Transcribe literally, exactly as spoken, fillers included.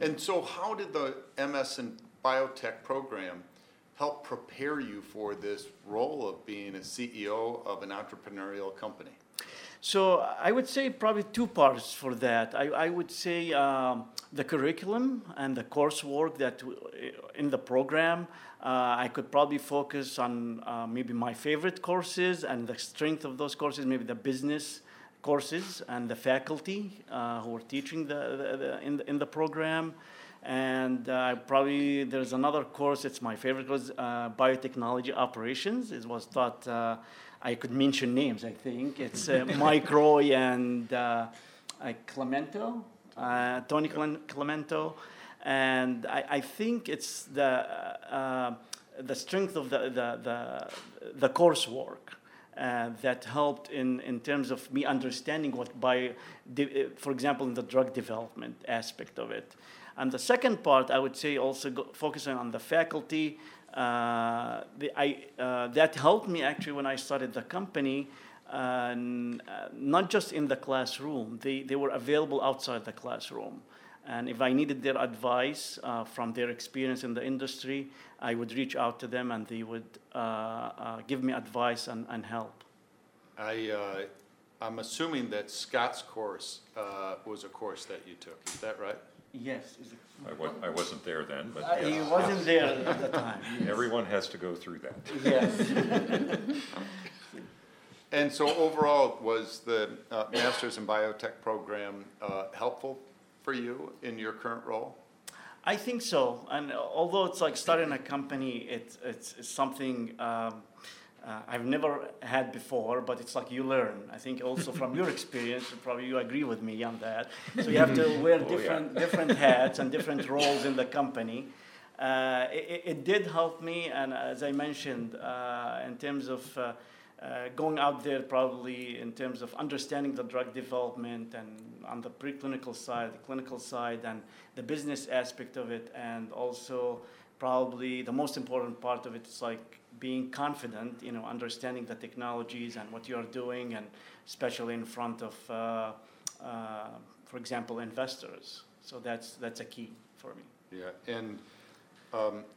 And so how did the M S in Biotech program help prepare you for this role of being a C E O of an entrepreneurial company? So I would say probably two parts for that. I, I would say um, the curriculum and the coursework that w- in the program, uh, I could probably focus on uh, maybe my favorite courses and the strength of those courses, maybe the business courses and the faculty uh, who are teaching the, the, the, in, the, in the program. And uh, probably there's another course, it's my favorite course, uh, Biotechnology Operations. It was taught, uh, I could mention names, I think. It's uh, Mike Roy and uh, uh, Clemento, uh, Tony Clen- Clemento. And I, I think it's the, uh, the strength of the, the, the, the coursework uh, that helped in, in terms of me understanding what by, de- for example, in the drug development aspect of it. And the second part, I would say, also go, focusing on the faculty, uh, the, I, uh, that helped me actually when I started the company, uh, n- uh, not just in the classroom. They, they were available outside the classroom. And if I needed their advice uh, from their experience in the industry, I would reach out to them and they would uh, uh, give me advice and, and help. I, uh, I'm assuming that Scott's course uh, was a course that you took. Is that right? Yes. I, wa- I wasn't there then, but Uh, yes. he wasn't there at the time. Yes. Everyone has to go through that. Yes. And so overall, was the uh, Masters in Biotech program uh, helpful for you in your current role? I think so. And although it's like starting a company, it's it's, it's something um, uh, I've never had before, but it's like you learn. I think also from your experience, probably you agree with me on that. So you have to wear Oh, yeah. different different hats and different roles in the company. Uh, it, it did help me, and as I mentioned, uh, in terms of uh, uh, going out there, probably in terms of understanding the drug development and on the preclinical side, the clinical side, and the business aspect of it, and also probably the most important part of it is like being confident, you know, understanding the technologies and what you're doing, and especially in front of, uh, uh, for example, investors. So that's that's a key for me. Yeah, and um,